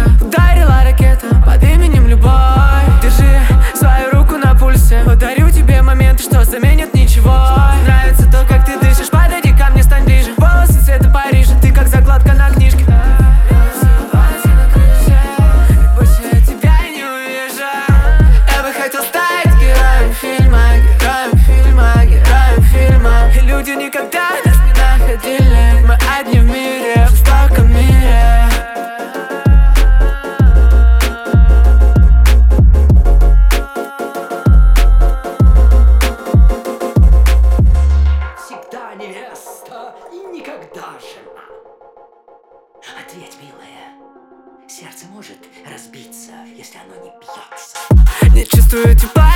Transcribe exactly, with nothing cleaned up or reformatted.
ударила ракета под именем любовь. Держи свою руку на пульсе, подарю тебе моменты, что заменят ничего. Нравится то, как ты дышишь, подойди ко мне, стань ближе. Волосы цвета Парижа, ты как закладка на книжке. Больше я тебя не увижу. Я бы хотел стать героем фильма, героем фильма, героем фильма. И люди никогда нас не находили. Мы одни в мире, в жестоком мире. Всегда невеста и никогда жена. Ответь, милая, сердце может разбиться, если оно не бьется. Не чувствую тепла